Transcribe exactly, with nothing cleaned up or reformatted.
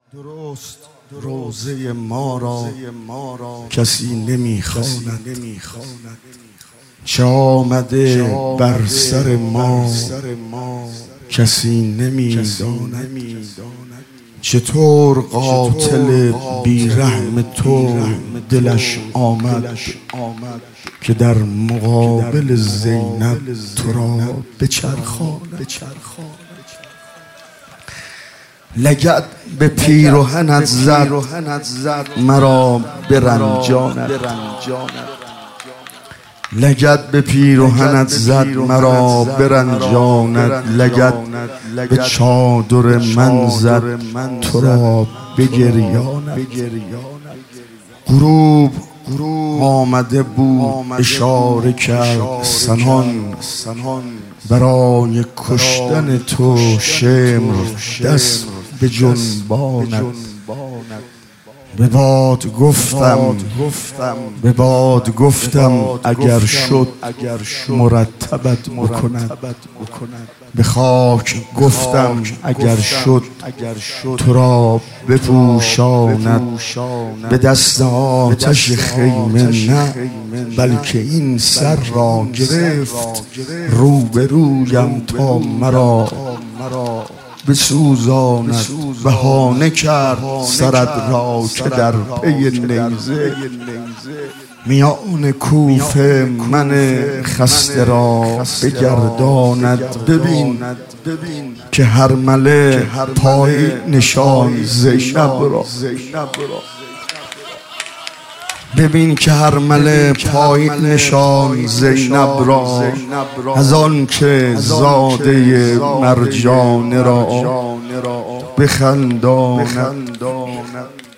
درست روزه ما را کسی نمیخواند، چه آمده بر سر ما کسی نمیداند. چطور قاتل بیرحم تو دلش آمد که در مقابل زینب تو را بچرخاند. لگد به پیرهنت زد مرا برنجاند، لگد به پیرهنت زد مرا برنجاند، لگد به چادر من زد تو را بگریاند. غروب آمده بود اشاره کرد سنان، برای کشتن تو شمر دست به جنباند. به باد گفتم به باد گفتم اگر شد مرتبت بکند، به خاک گفتم اگر شد تو را بپوشاند. به دست آتش خیمه نه بلکه این سر را گرفت روبرویم تا مرا بسوزاند. بهانه کرد سرت را که در پی نیزه میان کوفه من خسته را بگرداند. ببین که هرمله پای نشان زینب را، ببین که هرمله پای نشان زینب را، از آن که زاده مرجانه را بخنداند.